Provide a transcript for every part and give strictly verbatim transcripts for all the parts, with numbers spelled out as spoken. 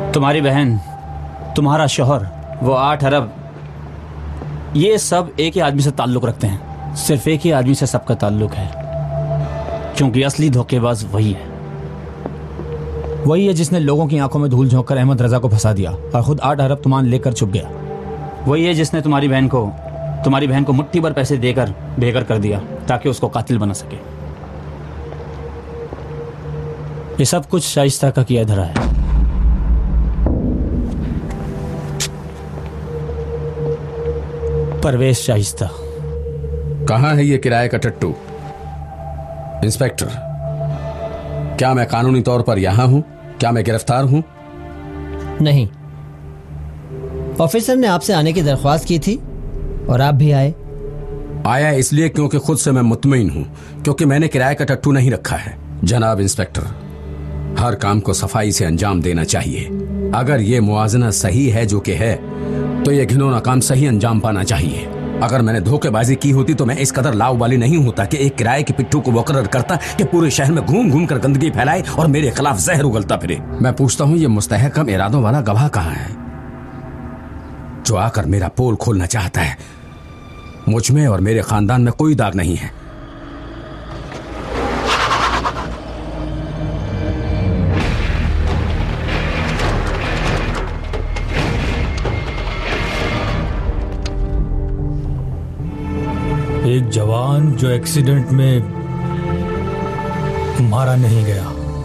तुम्हारी बहन, तुम्हारा शौहर, वो आठ अरब, ये सब एक ही आदमी से ताल्लुक रखते हैं। सिर्फ एक ही आदमी से सबका ताल्लुक है, क्योंकि असली धोखेबाज वही है। वही है जिसने लोगों की आंखों में धूल झोंक कर अहमद रजा को फंसा दिया और खुद आठ अरब तुमान लेकर छुप गया। वही है जिसने तुम्हारी बहन को तुम्हारी बहन को मुट्ठी भर पैसे देकर बेघर कर दिया ताकि उसको कातिल बना सके। ये सब कुछ शाइस्ता का किया धरा है। परवेज शाइस्ता। कहां है ये किराए का टट्टू? इंस्पेक्टर, क्या मैं कानूनी तौर पर यहां हूं? क्या मैं गिरफ्तार हूं? नहीं, ऑफिसर ने आपसे आने की दरख्वास्त की थी और आप भी आए। आया इसलिए क्योंकि खुद से मैं मुतमईन हूं, क्योंकि मैंने किराए का टट्टू नहीं रखा है। जनाब इंस्पेक्टर, हर काम को सफाई से अंजाम देना चाहिए। अगर ये मुआजना सही है जो कि है, तो ये घिनौना काम सही अंजाम पाना चाहिए। अगर मैंने धोखेबाजी की होती तो मैं इस कदर लाउबाली नहीं होता कि एक किराए के पिट्ठू को मुकर्रर करता कि पूरे शहर में घूम घूम कर गंदगी फैलाए और मेरे खिलाफ जहर उगलता फिरे। मैं पूछता हूं, ये मुस्तहकम इरादों वाला गवाह कहां है जो आकर मेरा पोल खोलना चाहता है? मुझ में और मेरे खानदान में कोई दाग नहीं है। एक जवान जो एक्सीडेंट में मारा नहीं गया।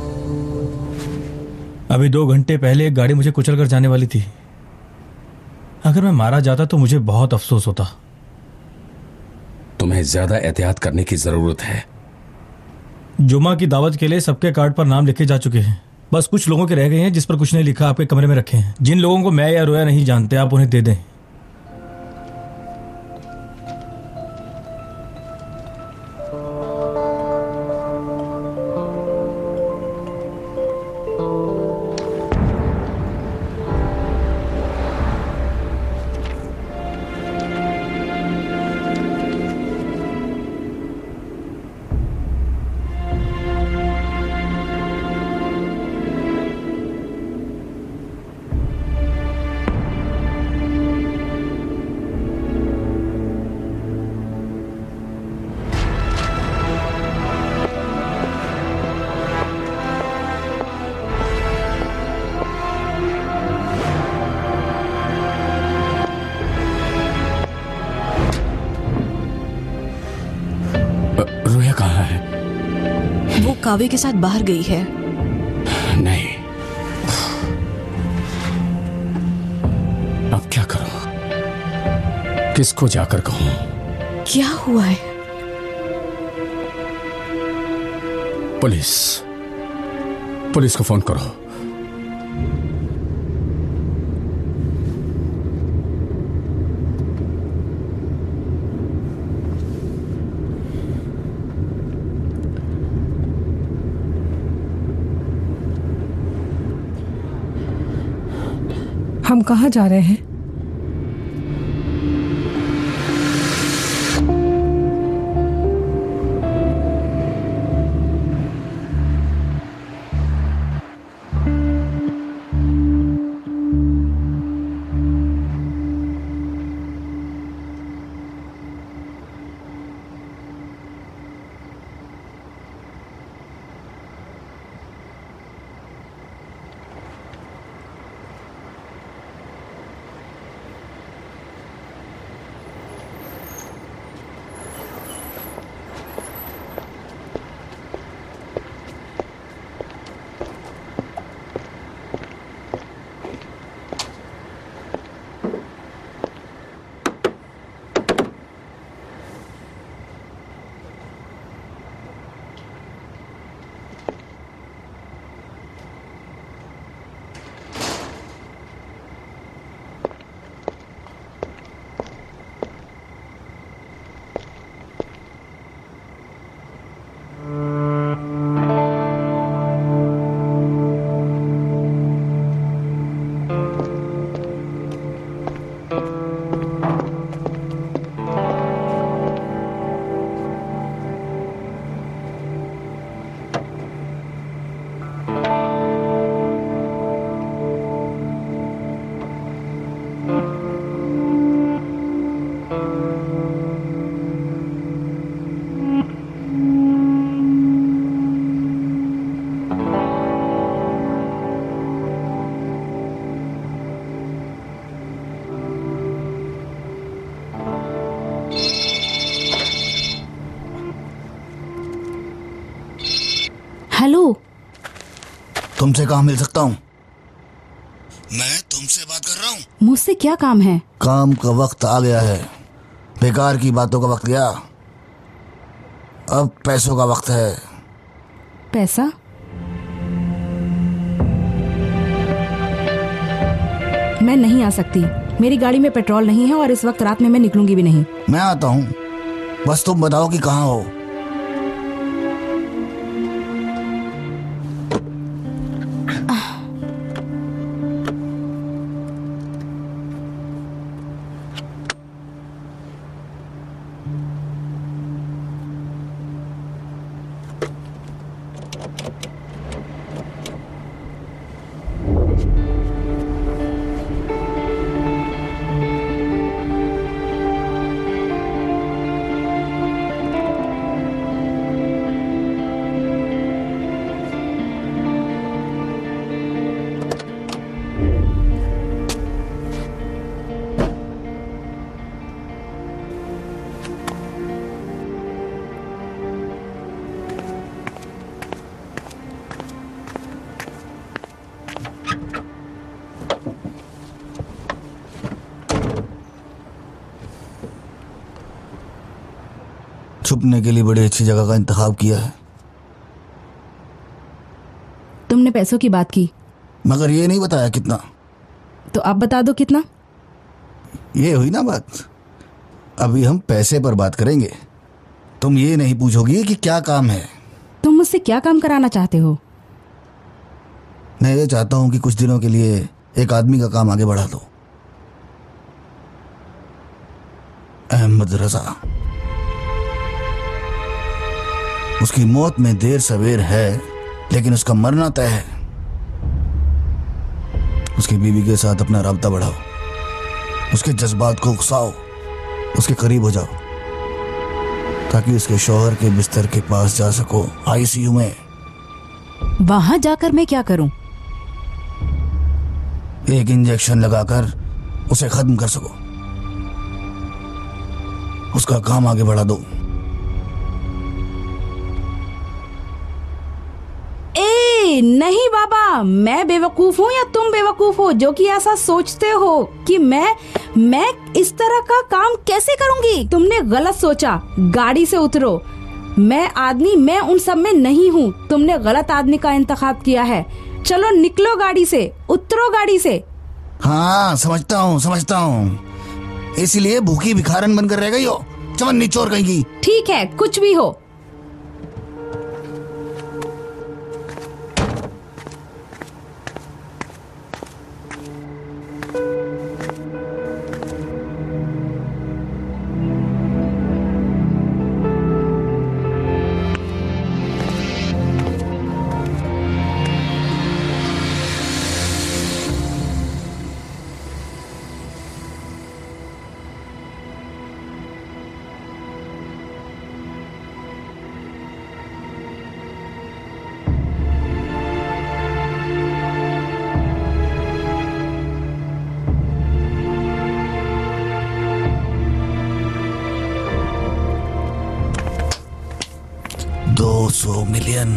अभी दो घंटे पहले एक गाड़ी मुझे कुचल कर जाने वाली थी। अगर मैं मारा जाता तो मुझे बहुत अफसोस होता। तुम्हें ज्यादा एहतियात करने की जरूरत है। जुमा की दावत के लिए सबके कार्ड पर नाम लिखे जा चुके हैं। बस कुछ लोगों के रह गए हैं जिस पर कुछ नहीं लिखा, आपके कमरे में रखे हैं। जिन लोगों को मैं या रोया नहीं जानते, आप उन्हें दे दें। कावे के साथ बाहर गई है। नहीं, अब क्या करूं? किसको जाकर कहूं? क्या हुआ है? पुलिस पुलिस को फोन करो। हम कहाँ जा रहे हैं? हेलो। तुमसे कहाँ मिल सकता हूँ? मैं तुमसे बात कर रहा हूँ। मुझसे क्या काम है? काम का वक्त आ गया है, बेकार की बातों का वक्त गया, अब पैसों का वक्त है। पैसा? मैं नहीं आ सकती, मेरी गाड़ी में पेट्रोल नहीं है और इस वक्त रात में मैं निकलूंगी भी नहीं। मैं आता हूँ, बस तुम बताओ कि कहाँ हो। छुपने के लिए बड़ी अच्छी जगह का इंतखाब किया है। तुमने पैसों की बात की, मगर ये नहीं बताया कितना। तो आप बता दो कितना। ये हुई ना बात, अभी हम पैसे पर बात करेंगे। तुम ये नहीं पूछोगी कि क्या काम है। तुम मुझसे क्या काम कराना चाहते हो? मैं ये चाहता हूं कि कुछ दिनों के लिए एक आदमी का काम आगे बढ़ा दो। अहमद रजा। उसकी मौत में देर सवेर है, लेकिन उसका मरना तय है। उसकी बीवी के साथ अपना राब्ता बढ़ाओ, उसके जज्बात को उकसाओ, उसके करीब हो जाओ, ताकि उसके शौहर के बिस्तर के पास जा सको, आईसीयू में। वहां जाकर मैं क्या करूं? एक इंजेक्शन लगाकर उसे खत्म कर सको, उसका काम आगे बढ़ा दो। नहीं बाबा, मैं बेवकूफ हूँ या तुम बेवकूफ हो जो कि ऐसा सोचते हो कि मैं मैं इस तरह का काम कैसे करूंगी? तुमने गलत सोचा। गाड़ी से उतरो। मैं आदमी मैं उन सब में नहीं हूँ। तुमने गलत आदमी का इंतखाब किया है। चलो निकलो गाड़ी से, उतरो गाड़ी से। हाँ समझता हूँ समझता हूँ, इसलिए भूखी भिखारन बनकर रह गई हो, चमन निचोड़ कहीं। ठीक है, कुछ भी हो। दो सौ मिलियन।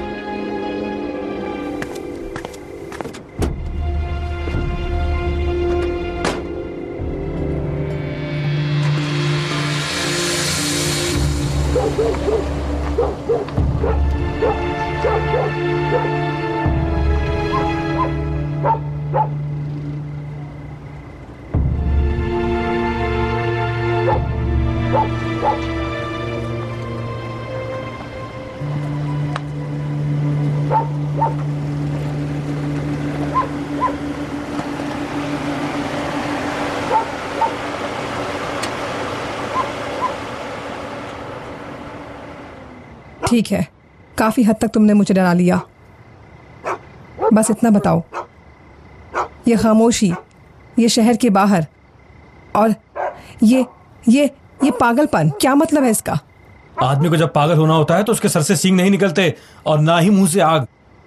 ठीक है, काफी हद तक तुमने मुझे डरा लिया। बस इतना बताओ, ये खामोशी, ये शहर के बाहर, और ये ये ये पागलपन, क्या मतलब है इसका? आदमी को जब पागल होना होता है तो उसके सर से सींग नहीं निकलते और ना ही मुंह से आग।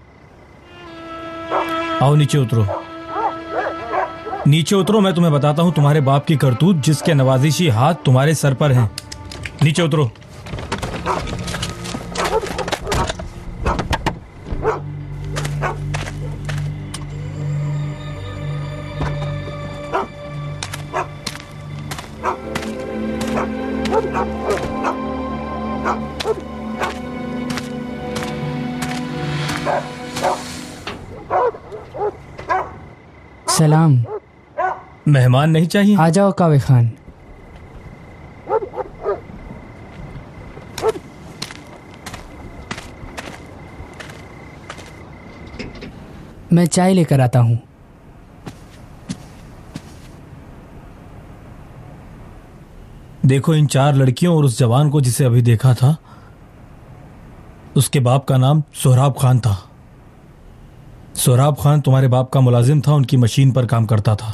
आओ नीचे उतरो, नीचे उतरो। मैं तुम्हें बताता हूं तुम्हारे बाप की करतूत, जिसके नवाजिशी हाथ तुम्हारे सर पर हैं। नीचे उतरो। सलाम। मेहमान नहीं चाहिए? आ जाओ कावे खान। मैं चाय लेकर आता हूँ। देखो, इन चार लड़कियों और उस जवान को जिसे अभी देखा था, उसके बाप का नाम सोहराब खान था। सोहराब खान तुम्हारे बाप का मुलाजिम था, उनकी मशीन पर काम करता था।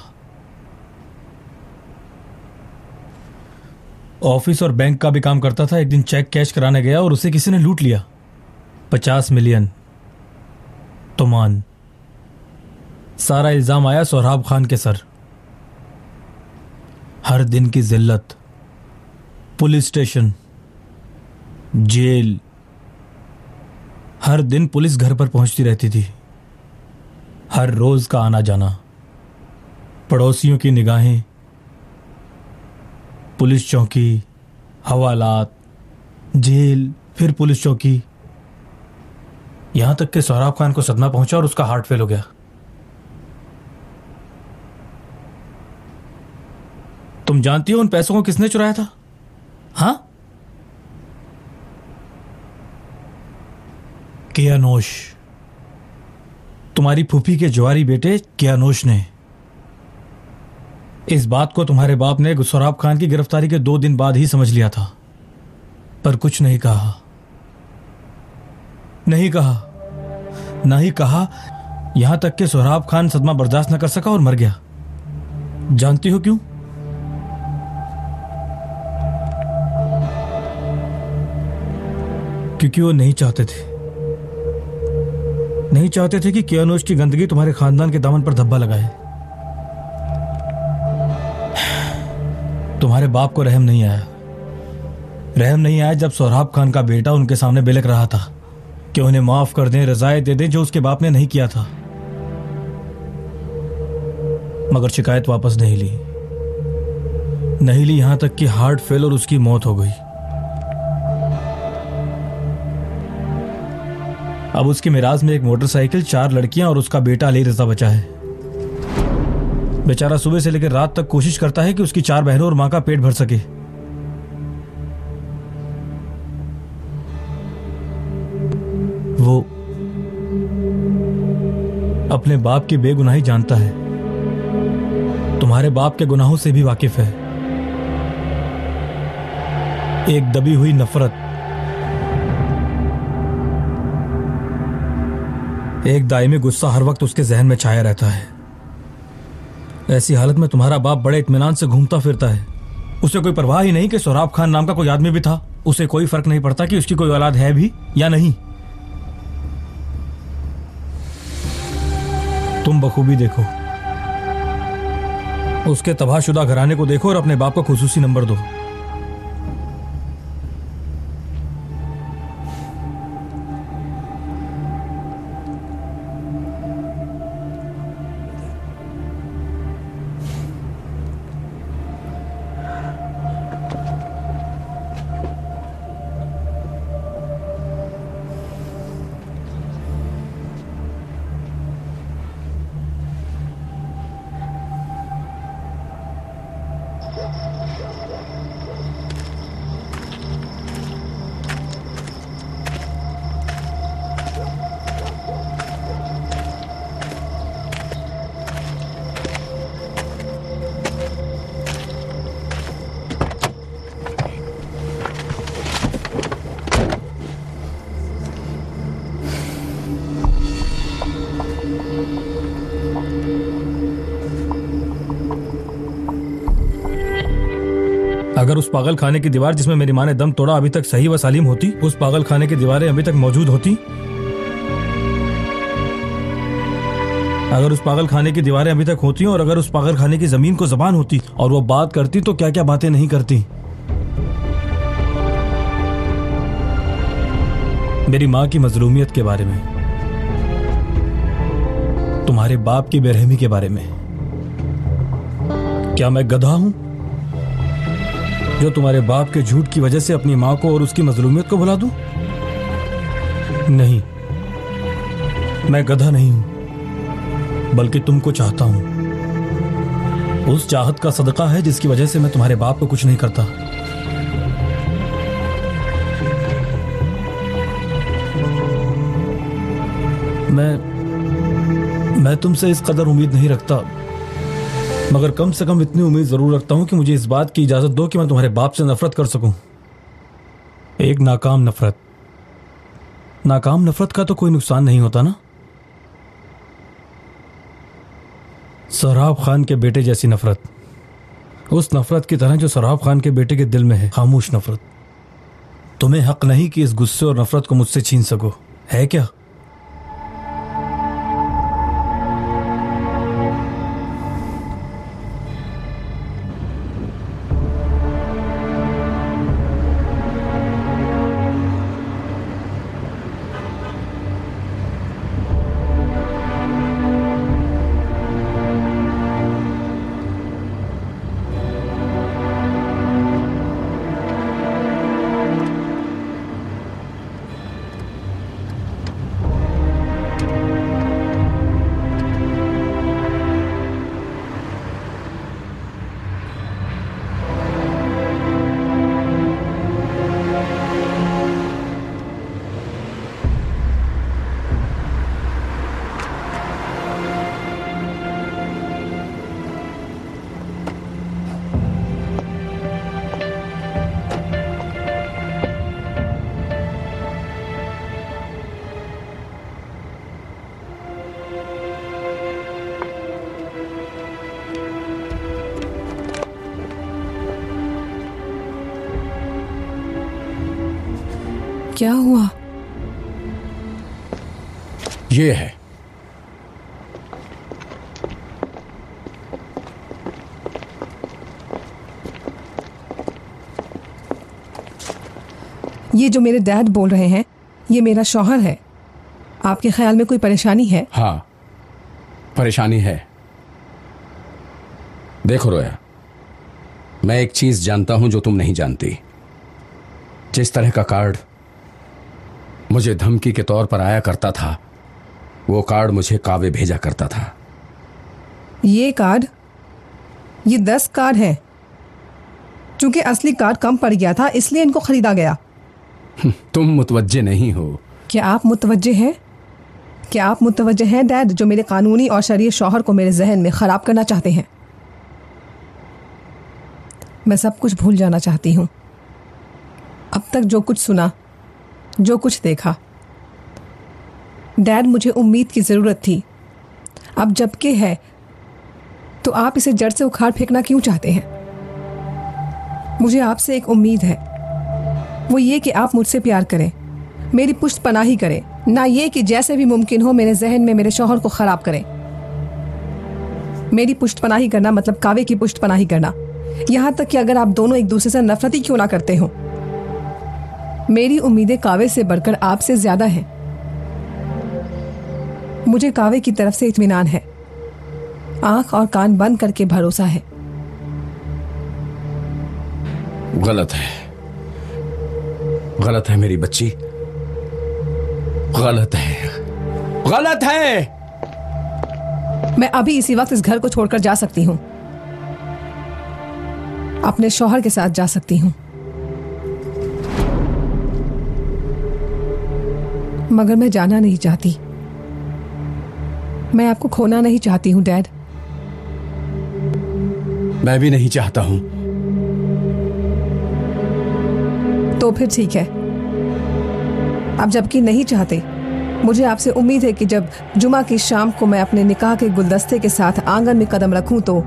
ऑफिस और बैंक का भी काम करता था। एक दिन चेक कैश कराने गया और उसे किसी ने लूट लिया। पचास मिलियन तोमान। सारा इल्जाम आया सोहराब खान के सर। हर दिन की जिल्लत, पुलिस स्टेशन, जेल। हर दिन पुलिस घर पर पहुंचती रहती थी। हर रोज का आना जाना, पड़ोसियों की निगाहें, पुलिस चौकी, हवालात, जेल, फिर पुलिस चौकी। यहां तक कि सोहराब खान को सदमा पहुंचा और उसका हार्ट फेल हो गया। तुम जानती हो उन पैसों को किसने चुराया था? हाँ, कियानोश, तुम्हारी फूफी के जवारी बेटे कियानोश ने। इस बात को तुम्हारे बाप ने सोहराब खान की गिरफ्तारी के दो दिन बाद ही समझ लिया था, पर कुछ नहीं कहा। नहीं कहा, नहीं कहा, यहां तक कि सोहराब खान सदमा बर्दाश्त न कर सका और मर गया। जानती हो क्यों? क्योंकि वो नहीं चाहते थे नहीं चाहते थे कि कियानोश की गंदगी तुम्हारे खानदान के दामन पर धब्बा लगाए। तुम्हारे बाप को रहम नहीं आया। रहम नहीं आया जब सोहराब खान का बेटा उनके सामने बिलख रहा था कि उन्हें माफ कर दें, रजायत दे दें जो उसके बाप ने नहीं किया था। मगर शिकायत वापस नहीं ली नहीं ली यहां तक कि हार्ट फेल और उसकी मौत हो गई। अब उसकी मिराज में एक मोटरसाइकिल, चार लड़कियां और उसका बेटा अली रजा बचा है। बेचारा सुबह से लेकर रात तक कोशिश करता है कि उसकी चार बहनों और मां का पेट भर सके। वो अपने बाप की बेगुनाही जानता है, तुम्हारे बाप के गुनाहों से भी वाकिफ है। एक दबी हुई नफरत, एक दायमी गुस्सा हर वक्त उसके जहन में छाया रहता है। ऐसी हालत में तुम्हारा बाप बड़े इत्मीनान से घूमता फिरता है। उसे कोई परवाह ही नहीं कि सोहराब खान नाम का कोई आदमी भी था। उसे कोई फर्क नहीं पड़ता कि उसकी कोई औलाद है भी या नहीं। तुम बखूबी देखो, उसके तबाहशुदा घराने को देखो और अपने बाप को खुसूसी नंबर दो। अगर उस पागल खाने की दीवार जिसमें मेरी माँ ने दम तोड़ा अभी तक सही व सालीम होती, उस पागल खाने की दीवारें अभी तक मौजूद होती, अगर उस पागल खाने की दीवारें अभी तक होती और अगर उस पागल खाने की जमीन को जबान होती और वो बात करती तो क्या क्या बातें नहीं करती। मेरी माँ की मजलूमियत के बारे में, तुम्हारे बाप की बेरहमी के बारे में। क्या मैं गधा हूं जो तुम्हारे बाप के झूठ की वजह से अपनी माँ को और उसकी मजलूमियत को भुला दूं? नहीं, मैं गधा नहीं हूं, बल्कि तुमको चाहता हूं। उस चाहत का सदका है जिसकी वजह से मैं तुम्हारे बाप को कुछ नहीं करता। मैं मैं तुमसे इस कदर उम्मीद नहीं रखता, मगर कम से कम इतनी उम्मीद जरूर रखता हूं कि मुझे इस बात की इजाजत दो कि मैं तुम्हारे बाप से नफरत कर सकूं। एक नाकाम नफरत। नाकाम नफरत का तो कोई नुकसान नहीं होता ना। सोहराब खान के बेटे जैसी नफरत, उस नफरत की तरह जो सोहराब खान के बेटे के दिल में है, खामोश नफरत। तुम्हें हक नहीं कि इस गुस्से और नफरत को मुझसे छीन सको, है क्या? क्या हुआ? ये है। ये जो मेरे डैड बोल रहे हैं, ये मेरा शौहर है। आपके ख्याल में कोई परेशानी है? हाँ, परेशानी है। देखो रोया, मैं एक चीज जानता हूं जो तुम नहीं जानती। जिस तरह का कार्ड मुझे धमकी के तौर पर आया करता था, वो कार्ड मुझे कावे भेजा करता था। ये कार्ड, ये दस कार्ड है। चूंकि असली कार्ड कम पड़ गया था, इसलिए इनको खरीदा गया। तुम मुतवज्जे नहीं हो। क्या आप मुतवज्जे हैं? क्या आप मुतवज्जे हैं डैड, जो मेरे कानूनी और शरीय शौहर को मेरे जहन में खराब करना चाहते हैं? मैं सब कुछ भूल जाना चाहती हूँ। अब तक जो कुछ सुना, जो कुछ देखा। डैड, मुझे उम्मीद की जरूरत थी। अब जबकि है तो आप इसे जड़ से उखाड़ फेंकना क्यों चाहते हैं? मुझे आपसे एक उम्मीद है, वो ये कि आप मुझसे प्यार करें, मेरी पुष्ट पनाही करें, ना ये कि जैसे भी मुमकिन हो मेरे जहन में मेरे शौहर को खराब करें। मेरी पुष्ट पनाही करना मतलब कावे की पुष्ट पनाही करना, यहां तक कि अगर आप दोनों एक दूसरे से नफरत ही क्यों ना करते हो। मेरी उम्मीदें कावे से बढ़कर आपसे ज्यादा हैं। मुझे कावे की तरफ से इत्मीनान है, आंख और कान बंद करके भरोसा है। गलत है, गलत है मेरी बच्ची, गलत है, गलत है। मैं अभी इसी वक्त इस घर को छोड़कर जा सकती हूं, अपने शौहर के साथ जा सकती हूं, मगर मैं जाना नहीं चाहती। मैं आपको खोना नहीं चाहती हूं डैड। मैं भी नहीं चाहता हूं। तो फिर ठीक है, आप जबकि नहीं चाहते, मुझे आपसे उम्मीद है कि जब जुमा की शाम को मैं अपने निकाह के गुलदस्ते के साथ आंगन में कदम रखूं तो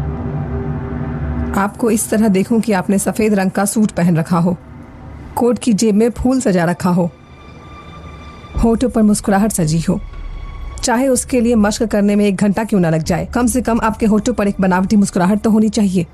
आपको इस तरह देखूं कि आपने सफेद रंग का सूट पहन रखा हो, कोट की जेब में फूल सजा रखा हो, होठों पर मुस्कुराहट सजी हो। चाहे उसके लिए मश्क करने में एक घंटा क्यों ना लग जाए, कम से कम आपके होठों पर एक बनावटी मुस्कुराहट तो होनी चाहिए।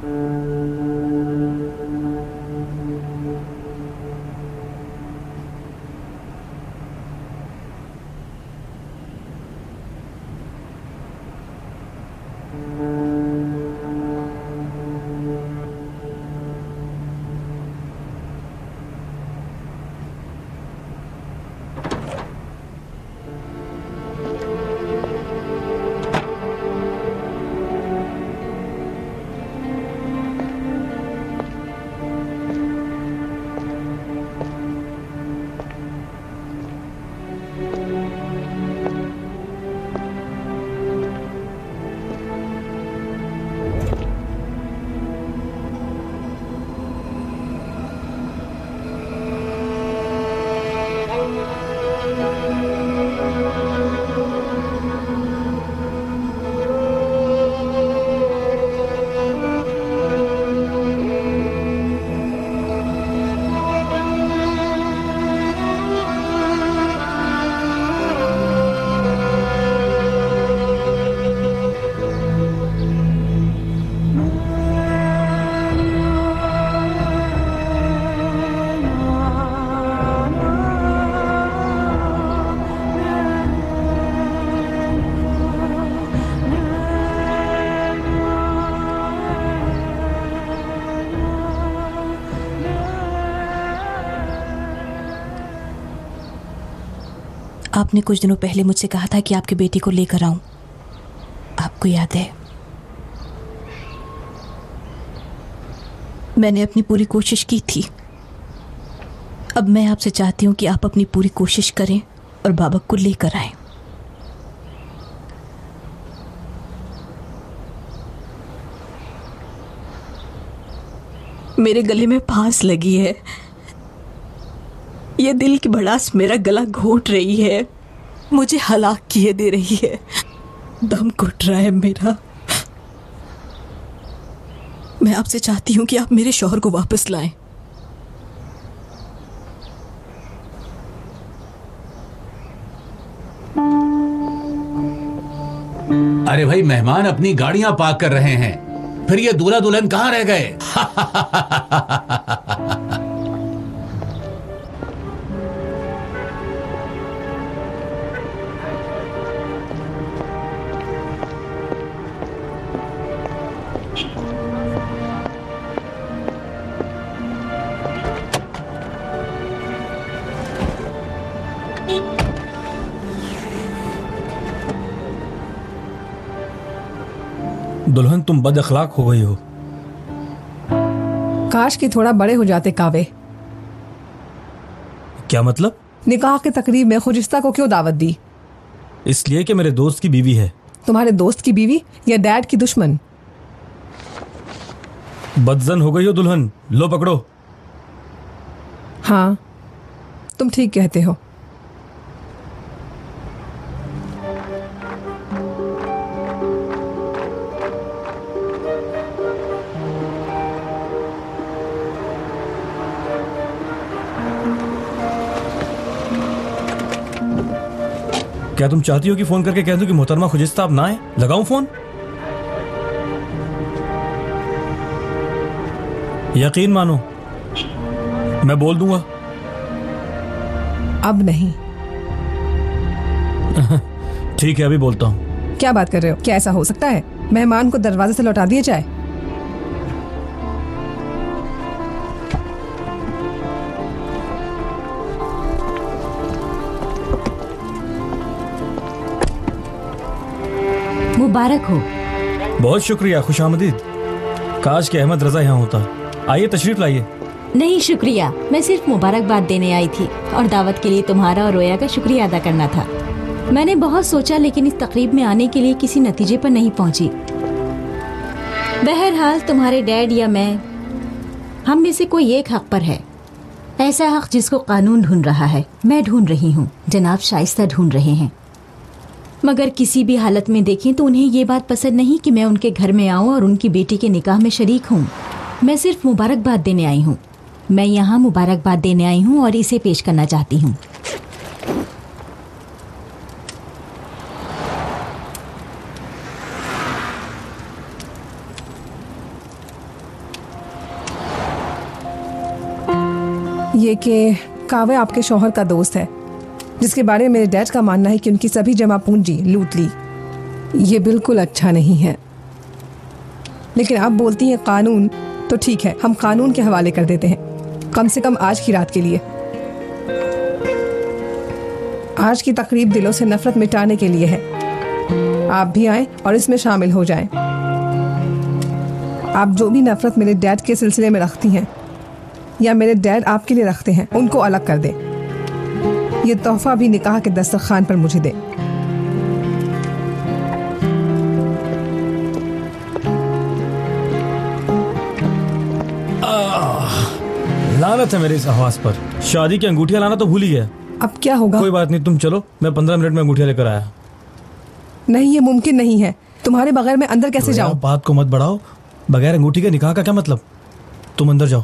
आपने कुछ दिनों पहले मुझसे कहा था कि आपकी बेटी को लेकर आऊं। आपको याद है? मैंने अपनी पूरी कोशिश की थी। अब मैं आपसे चाहती हूं कि आप अपनी पूरी कोशिश करें और बाबा को लेकर आएं। मेरे गले में फांस लगी है। ये दिल की भड़ास मेरा गला घोट रही है, मुझे हलाक किए दे रही है। दम घुट रहा है मेरा। मैं आपसे चाहती हूं कि आप मेरे शौहर को वापस लाएं। अरे भाई, मेहमान अपनी गाड़ियां पार्क कर रहे हैं, फिर ये दूल्हा दुल्हन कहां रह गए? दुल्हन, तुम बद अखलाक हो गई हो। काश कि थोड़ा बड़े हो जाते कावे। क्या मतलब? निकाह के तकरीब में खुजिस्ता को क्यों दावत दी? इसलिए कि मेरे दोस्त की बीवी है। तुम्हारे दोस्त की बीवी या डैड की दुश्मन? बदजन हो गई हो दुल्हन। लो पकड़ो। हाँ, तुम ठीक कहते हो। क्या तुम चाहती हो कि फोन करके कह दूं कि मोहतरमा खुजिस्ता अब ना आए? लगाऊं फोन? यकीन मानो, मैं बोल दूंगा। अब नहीं। ठीक है, अभी बोलता हूं। क्या बात कर रहे हो? क्या ऐसा हो सकता है? मेहमान को दरवाजे से लौटा दिया जाए? मुबारक हो। बहुत शुक्रिया, खुशामदीद। काश के अहमद रजा यहाँ होता। आइए, तशरीफ लाइए। नहीं शुक्रिया, मैं सिर्फ मुबारकबाद देने आई थी और दावत के लिए तुम्हारा और रोया का शुक्रिया अदा करना था। मैंने बहुत सोचा, लेकिन इस तकरीब में आने के लिए किसी नतीजे पर नहीं पहुंची। बहरहाल तुम्हारे डैड या मैं, हम में से कोई एक हक पर है। ऐसा हक जिसको कानून ढूंढ रहा है। मैं ढूंढ रही हूँ, जनाब शाइस्ता ढूंढ रहे हैं। मगर किसी भी हालत में देखें तो उन्हें ये बात पसंद नहीं कि मैं उनके घर में आऊं और उनकी बेटी के निकाह में शरीक हूं। मैं सिर्फ मुबारकबाद देने आई हूं। मैं यहाँ मुबारकबाद देने आई हूं और इसे पेश करना चाहती हूं। ये कि कावे आपके शौहर का दोस्त है, जिसके बारे में मेरे डैड का मानना है कि उनकी सभी जमा पूंजी लूट ली। ये बिल्कुल अच्छा नहीं है। लेकिन आप बोलती हैं कानून, तो ठीक है, हम कानून के हवाले कर देते हैं, कम से कम आज की रात के लिए। आज की तकरीब दिलों से नफरत मिटाने के लिए है। आप भी आएं और इसमें शामिल हो जाएं। आप जो भी नफरत मेरे डैड के सिलसिले में रखती हैं या मेरे डैड आपके लिए रखते हैं, उनको अलग कर दें। ये तोहफा भी निकाह के दस्तरखान पर मुझे दे। लानत है मेरे इस आवाज पर। शादी की अंगूठियां लाना तो भूल ही गया। अब क्या होगा? कोई बात नहीं, तुम चलो, मैं पंद्रह मिनट में अंगूठियां लेकर आया। नहीं, ये मुमकिन नहीं है। तुम्हारे बगैर मैं अंदर कैसे जाऊं? बात को मत बढ़ाओ। बगैर अंगूठी के निकाह का क्या मतलब? तुम अंदर जाओ।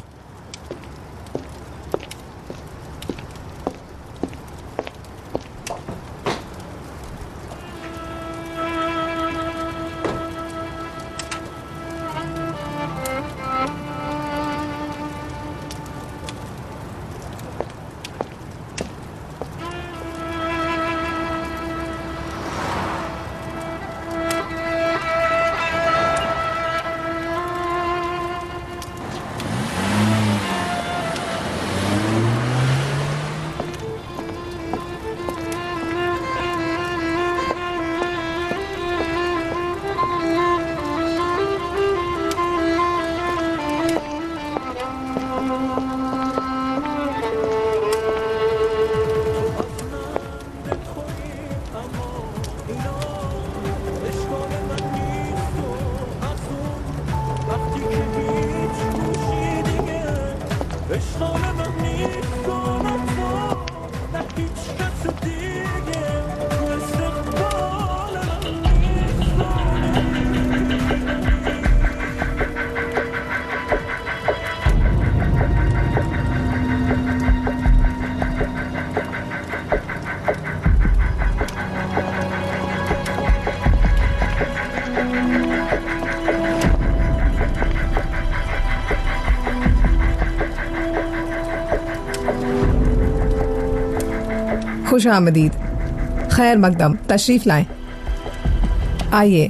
खुश आमदीद, खैर मकदम, तशरीफ लाएं। आइए।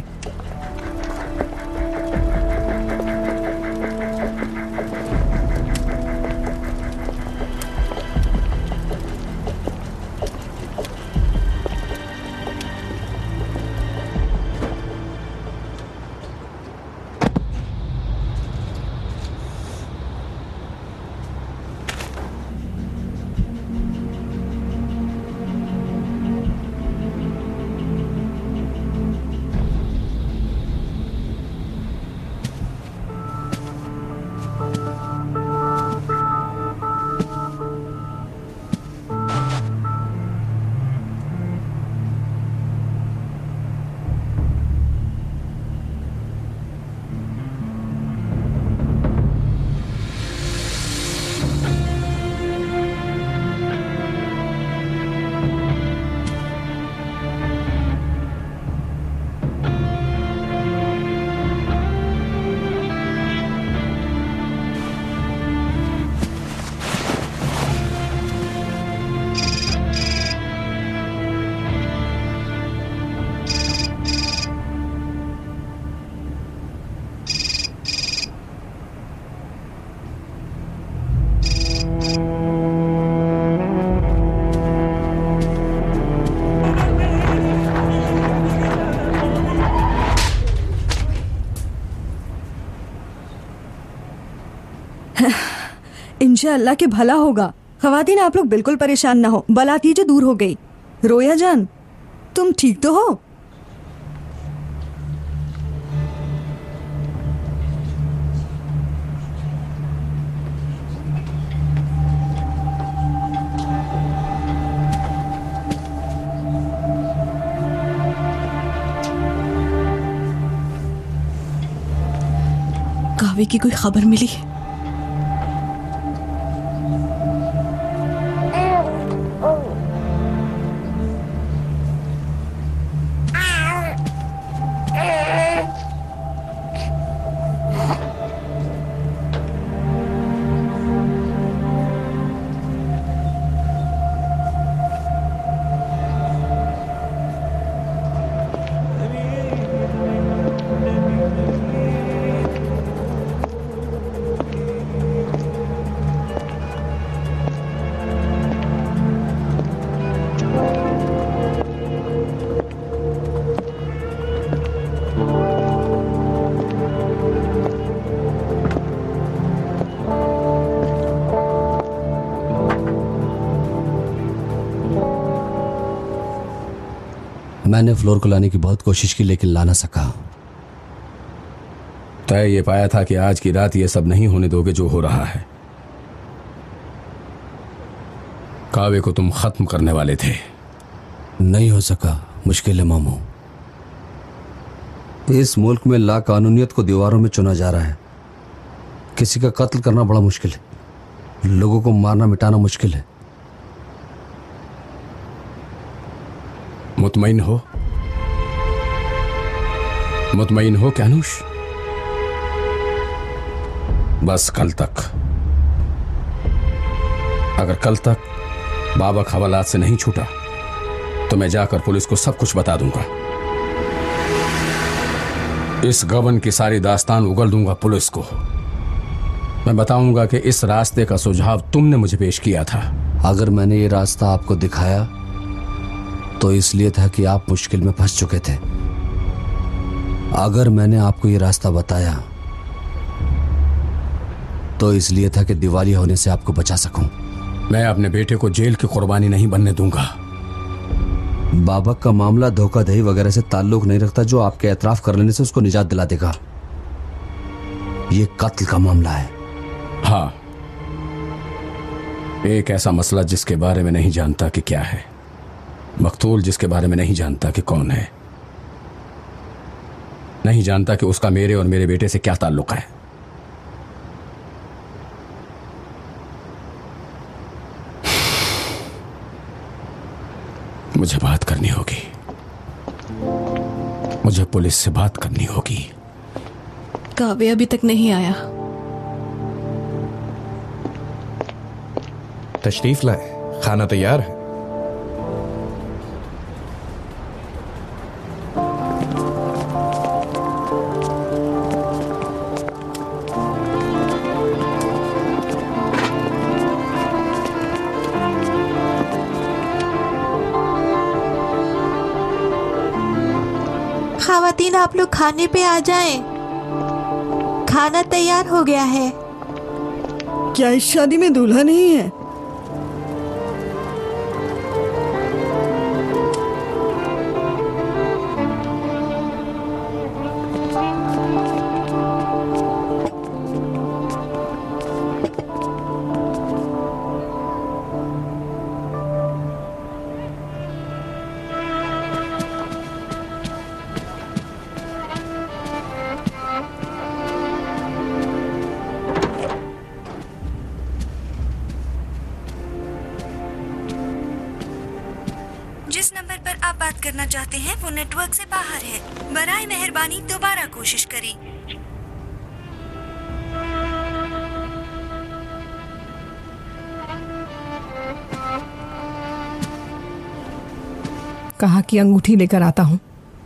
इंशाअल्लाह के भला होगा। खवातीन, आप लोग बिल्कुल परेशान ना हो, बला कीजिए, दूर हो गई। रोया जान, तुम ठीक तो हो? कावे की कोई खबर मिली? मैंने फ्लोर को लाने की बहुत कोशिश की लेकिन ला ना सका। तय ये पाया था कि आज की रात ये सब नहीं होने दोगे जो हो रहा है। कावे को तुम खत्म करने वाले थे। नहीं हो सका, मुश्किल है मामू। इस मुल्क में ला कानूनियत को दीवारों में चुना जा रहा है। किसी का कत्ल करना बड़ा मुश्किल है, लोगों को मारना मिटाना मुश्किल है। मुतमईन हो? मुतमईन हो क्या अनुष? बस कल तक। अगर कल तक बाबा हवालात से नहीं छूटा तो मैं जाकर पुलिस को सब कुछ बता दूंगा। इस गबन की सारी दास्तान उगल दूंगा पुलिस को। मैं बताऊंगा कि इस रास्ते का सुझाव तुमने मुझे पेश किया था। अगर मैंने ये रास्ता आपको दिखाया तो इसलिए था कि आप मुश्किल में फंस चुके थे। अगर मैंने आपको ये रास्ता बताया तो इसलिए था कि दिवालिया होने से आपको बचा सकूं। मैं अपने बेटे को जेल की कुर्बानी नहीं बनने दूंगा। बाबक का मामला धोखाधड़ी वगैरह से ताल्लुक नहीं रखता जो आपके एतराफ कर लेने से उसको निजात दिला देगा। ये कत्ल का मामला है। हाँ, एक ऐसा मसला जिसके बारे में नहीं जानता कि क्या है, मकतूल जिसके बारे में नहीं जानता कि कौन है, नहीं जानता कि उसका मेरे और मेरे बेटे से क्या ताल्लुक है। मुझे बात करनी होगी, मुझे पुलिस से बात करनी होगी। काव्य अभी तक नहीं आया। तशरीफ लाए, खाना तैयार है। ख़वातीन, आप लोग खाने पे आ जाएं। खाना तैयार हो गया है। क्या इस शादी में दूल्हा नहीं है? जिस नंबर पर आप बात करना चाहते हैं वो नेटवर्क से बाहर है। बराए मेहरबानी दोबारा कोशिश करें। कहा कि अंगूठी लेकर आता हूं।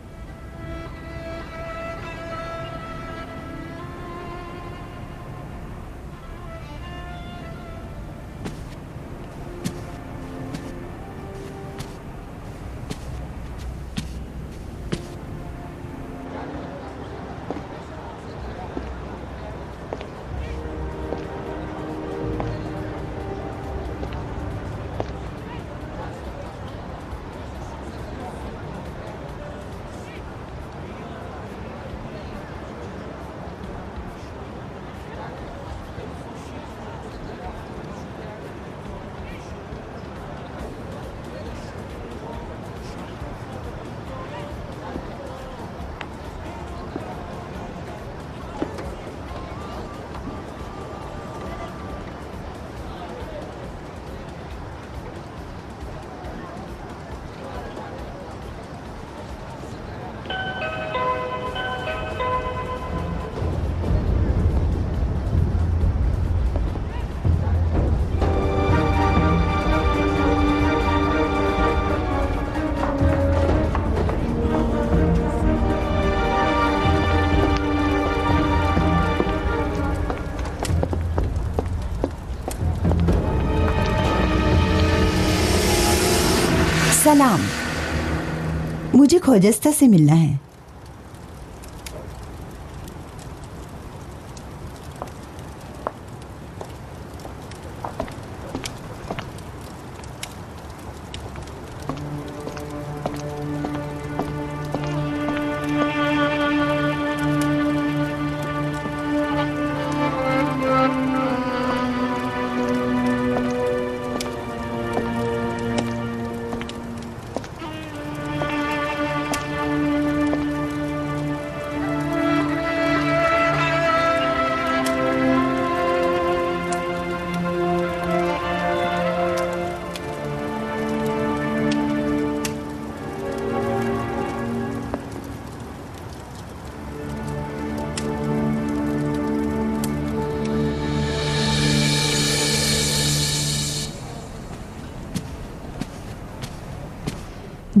सलाम, मुझे खोजस्ता से मिलना है।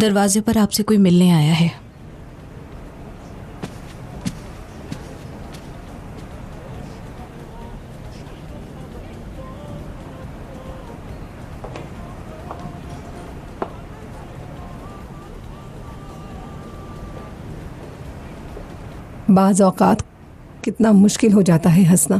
दरवाजे पर आपसे कोई मिलने आया है। बाज़ औक़ात कितना मुश्किल हो जाता है हंसना।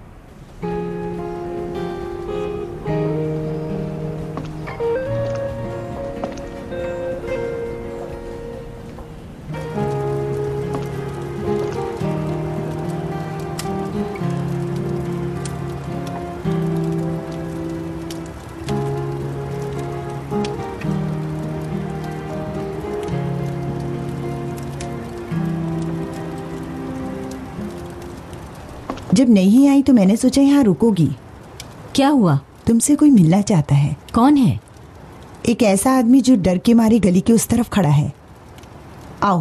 जब नहीं आई तो मैंने सोचा यहाँ रुकोगी। क्या हुआ? तुमसे कोई मिलना चाहता है। कौन है? एक ऐसा आदमी जो डर के मारे गली के उस तरफ खड़ा है। आओ।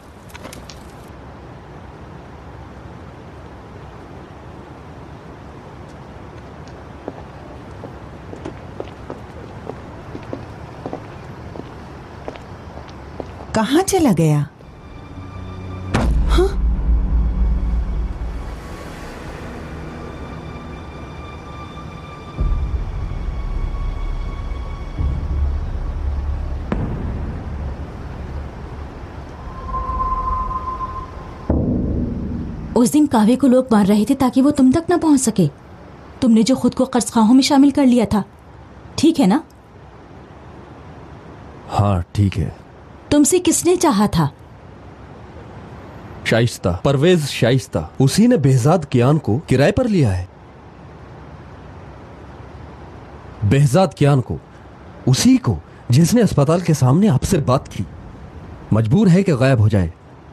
कहाँ चला गया? हाँ? उस दिन कावे को लोग मार रहे थे ताकि वो तुम तक ना पहुंच सके। तुमने जो खुद को कर्जखाहों में शामिल कर लिया था, ठीक है ना? हाँ ठीक है। तुमसे किसने चाहा था? शाइस्ता, परवेज शाइस्ता। उसी ने बेहजाद कियान को किराए पर लिया है। बेहजाद कियान को, उसी को जिसने अस्पताल के सामने आपसे बात की, मजबूर है कि गायब हो जाए।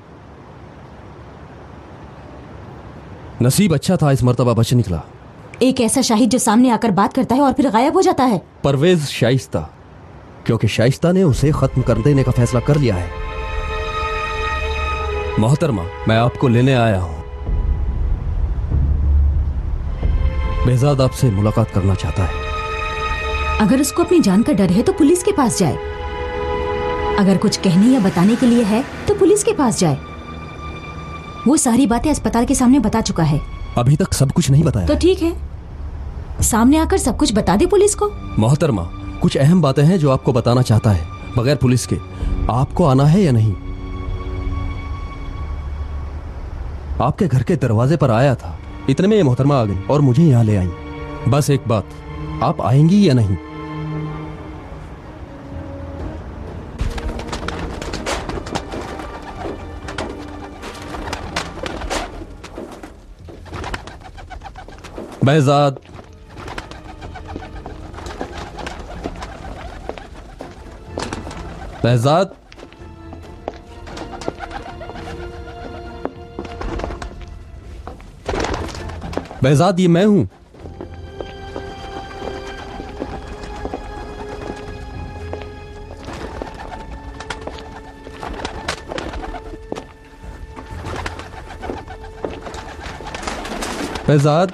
नसीब अच्छा था, इस मर्तबा बच निकला। एक ऐसा शाहिद जो सामने आकर बात करता है और फिर गायब हो जाता है। परवेज शाइस्ता, क्योंकि शाइस्ता ने उसे खत्म कर देने का फैसला कर लिया है। मोहतरमा, मैं आपको लेने आया हूं। बेहजाद आपसे मुलाकात करना चाहता है। अगर उसको अपनी जान का डर है तो पुलिस के पास जाए। अगर कुछ कहने या बताने के लिए है तो पुलिस के पास जाए। वो सारी बातें अस्पताल के सामने बता चुका है। अभी तक सब कुछ नहीं बताया। तो ठीक है, सामने आकर सब कुछ बता दे पुलिस को। मोहतरमा, कुछ अहम बातें हैं जो आपको बताना चाहता है, बगैर पुलिस के। आपको आना है या नहीं? आपके घर के दरवाजे पर आया था, इतने में ये मोहतरमा आ गई और मुझे यहां ले आई। बस एक बात, आप आएंगी या नहीं? बेहजाद, बेहजाद, बेहजाद, ये मैं हूं। बेहजाद,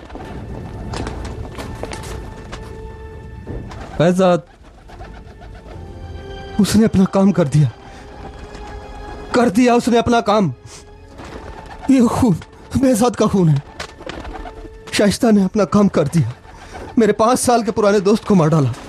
बेहजाद, उसने अपना काम कर दिया, कर दिया उसने अपना काम। ये खून बेहजाद का खून है। शाइस्ता ने अपना काम कर दिया, मेरे पांच साल के पुराने दोस्त को मार डाला।